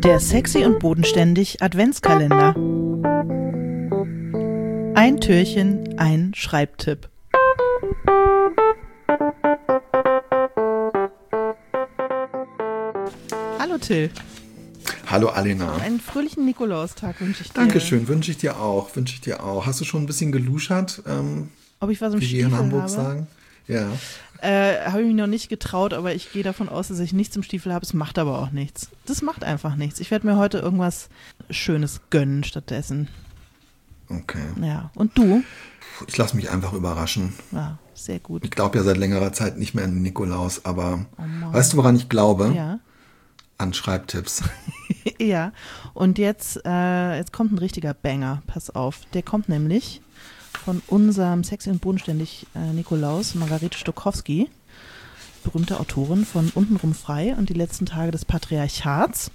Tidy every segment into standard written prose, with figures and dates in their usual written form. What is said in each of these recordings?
Der Sexy und Bodenständig Adventskalender. Ein Türchen, ein Schreibtipp. Hallo Till. Hallo Alena. Einen fröhlichen Nikolaustag wünsche ich dir. Dankeschön, wünsche ich dir auch. Hast du schon ein bisschen geluschert? Ob ich was im wie Stiefel wir in Hamburg habe? sagen? Ja. Habe ich mich noch nicht getraut, aber ich gehe davon aus, dass ich nichts im Stiefel habe. Es macht aber auch nichts. Das macht einfach nichts. Ich werde mir heute irgendwas Schönes gönnen stattdessen. Okay. Ja. Und du? Ich lasse mich einfach überraschen. Ja, sehr gut. Ich glaube ja seit längerer Zeit nicht mehr an den Nikolaus, aber Mann. weißt du, woran ich glaube? Ja. An Schreibtipps. Ja. Und jetzt kommt ein richtiger Banger. Pass auf. Der kommt nämlich von unserem Sexy und Bodenständig Nikolaus, Margarete Stokowski, berühmte Autorin von Untenrum frei und die letzten Tage des Patriarchats.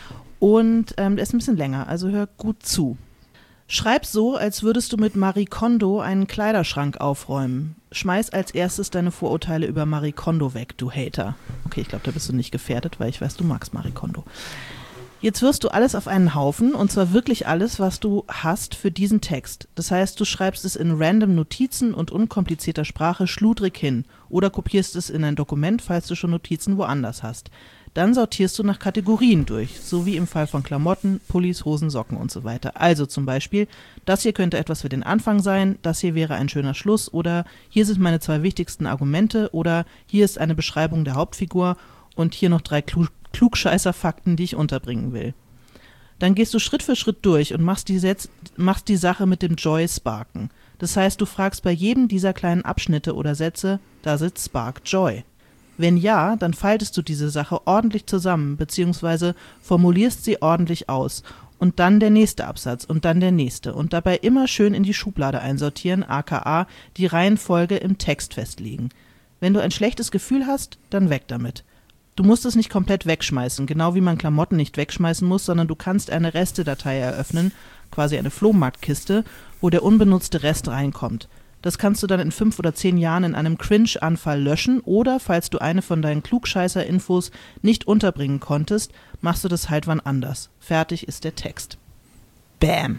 Und der ist ein bisschen länger, also hör gut zu. Schreib so, als würdest du mit Marie Kondo einen Kleiderschrank aufräumen. Schmeiß als erstes deine Vorurteile über Marie Kondo weg, du Hater. Okay, ich glaube, da bist du nicht gefährdet, weil ich weiß, du magst Marie Kondo. Jetzt wirfst du alles auf einen Haufen, und zwar wirklich alles, was du hast für diesen Text. Das heißt, du schreibst es in random Notizen und unkomplizierter Sprache schludrig hin oder kopierst es in ein Dokument, falls du schon Notizen woanders hast. Dann sortierst du nach Kategorien durch, so wie im Fall von Klamotten, Pullis, Hosen, Socken und so weiter. Also zum Beispiel, das hier könnte etwas für den Anfang sein, das hier wäre ein schöner Schluss oder hier sind meine 2 wichtigsten Argumente oder hier ist eine Beschreibung der Hauptfigur und hier noch 3 Klugscheißer-Fakten, die ich unterbringen will. Dann gehst du Schritt für Schritt durch und machst die Sache mit dem Joy-Sparken. Das heißt, du fragst bei jedem dieser kleinen Abschnitte oder Sätze, does it spark joy? Wenn ja, dann faltest du diese Sache ordentlich zusammen, beziehungsweise formulierst sie ordentlich aus. Und dann der nächste Absatz und dann der nächste. Und dabei immer schön in die Schublade einsortieren, aka die Reihenfolge im Text festlegen. Wenn du ein schlechtes Gefühl hast, dann weg damit. Du musst es nicht komplett wegschmeißen, genau wie man Klamotten nicht wegschmeißen muss, sondern du kannst eine Restedatei eröffnen, quasi eine Flohmarktkiste, wo der unbenutzte Rest reinkommt. Das kannst du dann in 5 oder 10 Jahren in einem Cringe-Anfall löschen oder, falls du eine von deinen Klugscheißer-Infos nicht unterbringen konntest, machst du das halt wann anders. Fertig ist der Text. Bam.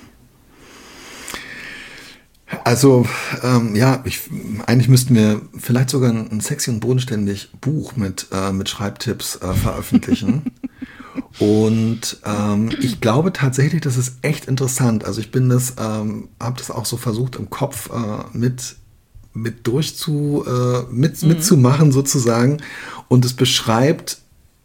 Also, eigentlich müssten wir vielleicht sogar ein Sexy und Bodenständig Buch mit Schreibtipps veröffentlichen. Und ich glaube tatsächlich, das ist echt interessant. Also ich bin habe das auch so versucht im Kopf mitzumachen sozusagen. Und es beschreibt,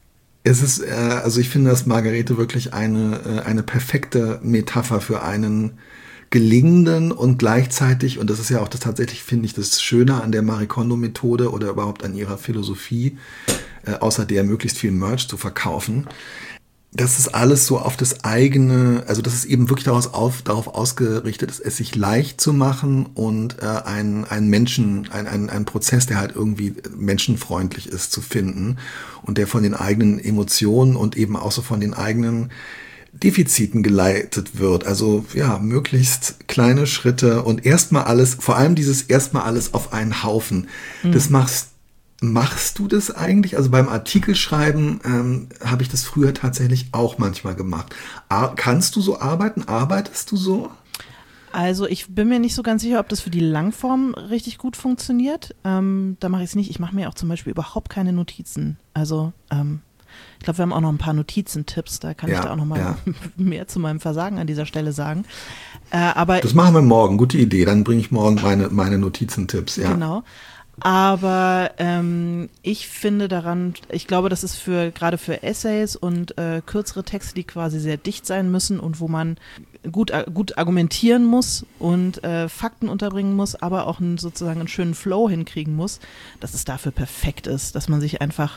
also ich finde, dass Margarete wirklich eine perfekte Metapher für einen gelingenden und gleichzeitig, und das ist ja auch das tatsächlich, finde ich, das Schöne an der Marie Kondo-Methode oder überhaupt an ihrer Philosophie, außer der möglichst viel Merch zu verkaufen, dass es alles so auf das eigene, also dass es eben wirklich darauf ausgerichtet ist, es sich leicht zu machen und einen Prozess, der halt irgendwie menschenfreundlich ist, zu finden und der von den eigenen Emotionen und eben auch so von den eigenen Defiziten geleitet wird. Also ja, möglichst kleine Schritte und vor allem dieses erstmal alles auf einen Haufen. Das machst du das eigentlich? Also beim Artikelschreiben habe ich das früher tatsächlich auch manchmal gemacht. Kannst du so arbeiten? Arbeitest du so? Also ich bin mir nicht so ganz sicher, ob das für die Langform richtig gut funktioniert. Da mache ich es nicht. Ich mache mir auch zum Beispiel überhaupt keine Notizen. Also ich glaube, wir haben auch noch ein paar Notizentipps, da kann ich da auch noch mal mehr zu meinem Versagen an dieser Stelle sagen. Aber das machen wir morgen, gute Idee, dann bringe ich morgen meine Notizentipps. Ja. Genau, aber ich finde ich glaube, das ist gerade für Essays und kürzere Texte, die quasi sehr dicht sein müssen und wo man gut argumentieren muss und Fakten unterbringen muss, aber auch sozusagen einen schönen Flow hinkriegen muss, dass es dafür perfekt ist, dass man sich einfach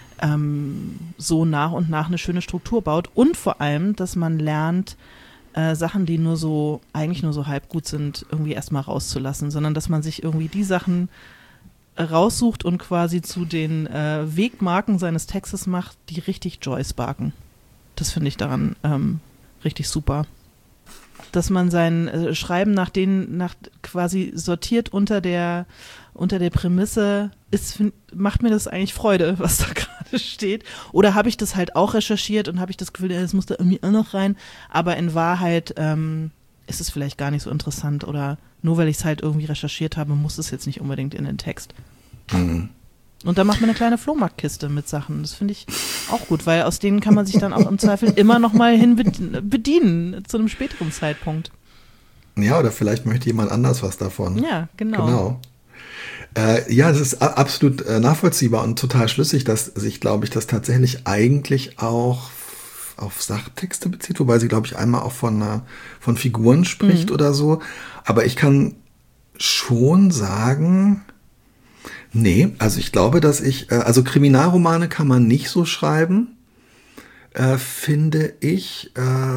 so nach und nach eine schöne Struktur baut und vor allem, dass man lernt, Sachen, die eigentlich nur so halb gut sind, irgendwie erstmal rauszulassen, sondern dass man sich irgendwie die Sachen raussucht und quasi zu den Wegmarken seines Textes macht, die richtig Joy sparken. Das finde ich daran richtig super. Dass man sein Schreiben nach quasi sortiert unter der Prämisse, macht mir das eigentlich Freude, was da gerade steht. Oder habe ich das halt auch recherchiert und habe ich das Gefühl, das muss da irgendwie auch noch rein. Aber in Wahrheit ist es vielleicht gar nicht so interessant. Oder nur weil ich es halt irgendwie recherchiert habe, muss es jetzt nicht unbedingt in den Text. Mhm. Und da macht man eine kleine Flohmarktkiste mit Sachen. Das finde ich auch gut, weil aus denen kann man sich dann auch im Zweifel immer noch mal hin bedienen, zu einem späteren Zeitpunkt. Ja, oder vielleicht möchte jemand anders was davon. Ja, genau. Ja, das ist absolut nachvollziehbar und total schlüssig, dass sich, glaube ich, das tatsächlich eigentlich auch auf Sachtexte bezieht, wobei sie, glaube ich, einmal auch von Figuren spricht oder so. Aber ich kann schon sagen, nee, also ich glaube, dass also Kriminalromane kann man nicht so schreiben, finde ich,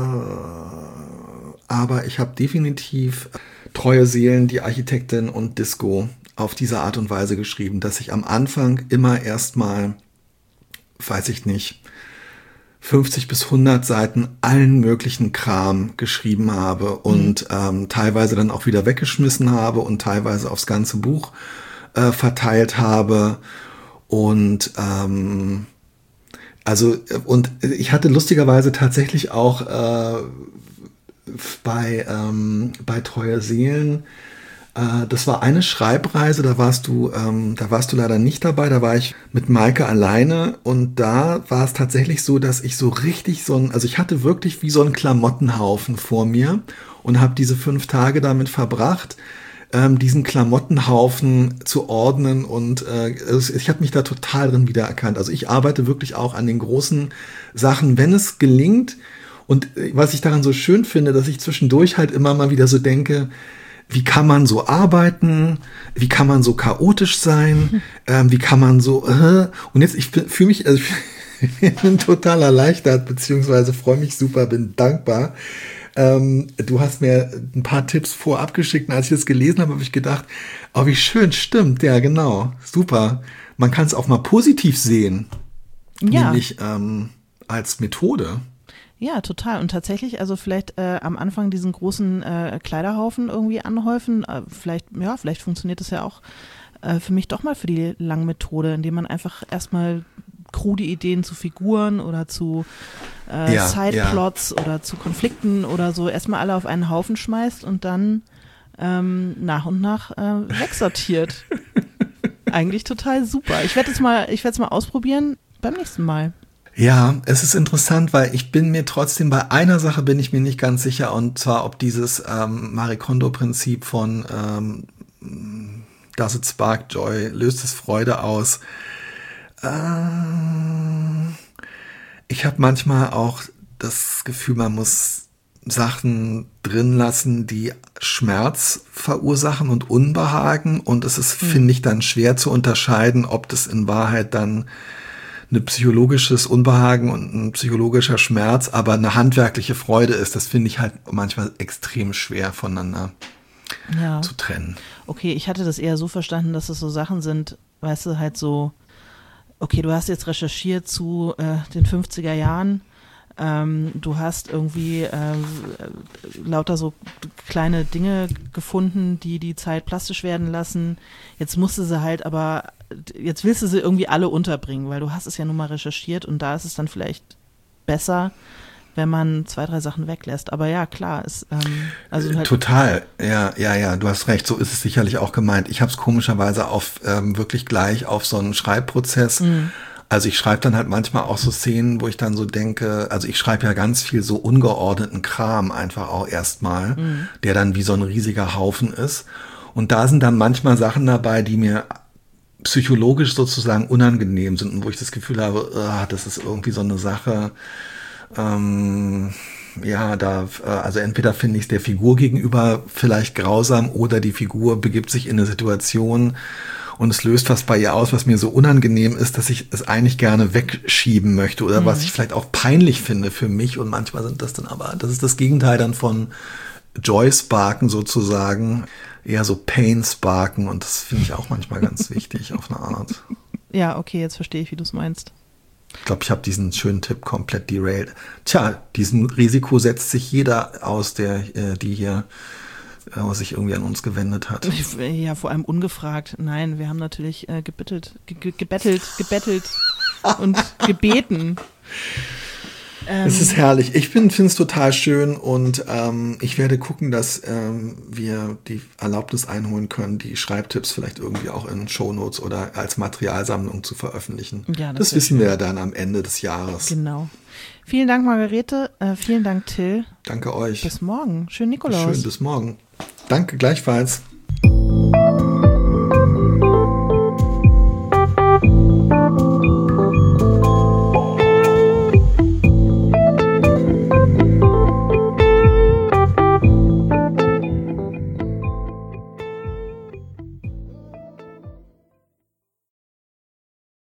aber ich habe definitiv Treue Seelen, die Architektin und Disco auf diese Art und Weise geschrieben, dass ich am Anfang immer erstmal, weiß ich nicht, 50 bis 100 Seiten allen möglichen Kram geschrieben habe und teilweise dann auch wieder weggeschmissen habe und teilweise aufs ganze Buch verteilt habe und und ich hatte lustigerweise tatsächlich auch bei Treue Seelen, das war eine Schreibreise, da warst du leider nicht dabei, da war ich mit Maike alleine und da war es tatsächlich so, dass ich so richtig also ich hatte wirklich wie so einen Klamottenhaufen vor mir und habe diese 5 Tage damit verbracht, diesen Klamottenhaufen zu ordnen und ich habe mich da total drin wiedererkannt. Also ich arbeite wirklich auch an den großen Sachen, wenn es gelingt. Und was ich daran so schön finde, dass ich zwischendurch halt immer mal wieder so denke, wie kann man so arbeiten? Wie kann man so chaotisch sein? Wie kann man so und jetzt, ich fühle mich, also ich bin total erleichtert, beziehungsweise freue mich super, bin dankbar. Du hast mir ein paar Tipps vorab geschickt und als ich das gelesen habe, habe ich gedacht, oh, wie schön, stimmt, ja, genau, super. Man kann es auch mal positiv sehen, nämlich als Methode. Ja, total. Und tatsächlich, also vielleicht am Anfang diesen großen Kleiderhaufen irgendwie anhäufen, vielleicht funktioniert das ja auch für mich doch mal für die Langmethode, indem man einfach erstmal krude Ideen zu Figuren oder zu Sideplots oder zu Konflikten oder so erstmal alle auf einen Haufen schmeißt und dann nach und nach wegsortiert. Eigentlich total super. Ich werde es mal ausprobieren beim nächsten Mal. Ja, es ist interessant, weil ich bin mir trotzdem, bei einer Sache bin ich mir nicht ganz sicher, und zwar ob dieses Marie Kondo-Prinzip von Does it spark joy, löst es Freude aus. Ich habe manchmal auch das Gefühl, man muss Sachen drin lassen, die Schmerz verursachen und Unbehagen, und es ist, finde ich, dann schwer zu unterscheiden, ob das in Wahrheit dann ein psychologisches Unbehagen und ein psychologischer Schmerz, aber eine handwerkliche Freude ist. Das finde ich halt manchmal extrem schwer voneinander zu trennen. Okay, ich hatte das eher so verstanden, dass es so Sachen sind, weißt du, halt so, okay, du hast jetzt recherchiert zu den 50er Jahren, du hast irgendwie lauter so kleine Dinge gefunden, die die Zeit plastisch werden lassen. Jetzt jetzt willst du sie irgendwie alle unterbringen, weil du hast es ja nun mal recherchiert und da ist es dann vielleicht besser, wenn man 2, 3 Sachen weglässt. Aber ja, klar, ist halt total, ja, du hast recht, so ist es sicherlich auch gemeint. Ich habe es komischerweise wirklich gleich auf so einen Schreibprozess. Also ich schreibe dann halt manchmal auch so Szenen, wo ich dann so denke, also ich schreibe ja ganz viel so ungeordneten Kram einfach auch erstmal, der dann wie so ein riesiger Haufen ist. Und da sind dann manchmal Sachen dabei, die mir psychologisch sozusagen unangenehm sind und wo ich das Gefühl habe, das ist irgendwie so eine Sache, also entweder finde ich es der Figur gegenüber vielleicht grausam oder die Figur begibt sich in eine Situation und es löst was bei ihr aus, was mir so unangenehm ist, dass ich es eigentlich gerne wegschieben möchte oder was ich vielleicht auch peinlich finde für mich, und manchmal sind das dann aber, das ist das Gegenteil dann von Joy-Sparken sozusagen, eher so Pain-Sparken, und das finde ich auch manchmal ganz wichtig auf eine Art. Ja, okay, jetzt verstehe ich, wie du es meinst. Ich glaube, ich habe diesen schönen Tipp komplett derailed. Tja, diesem Risiko setzt sich jeder aus, die hier sich irgendwie an uns gewendet hat. Ja, vor allem ungefragt. Nein, wir haben natürlich gebettelt und gebeten. Es ist herrlich. Ich finde es total schön und ich werde gucken, dass wir die Erlaubnis einholen können, die Schreibtipps vielleicht irgendwie auch in Shownotes oder als Materialsammlung zu veröffentlichen. Ja, das wissen wir ja dann am Ende des Jahres. Genau. Vielen Dank, Margarete. Vielen Dank, Till. Danke euch. Bis morgen. Schönen Nikolaus. Schön, bis morgen. Danke, gleichfalls.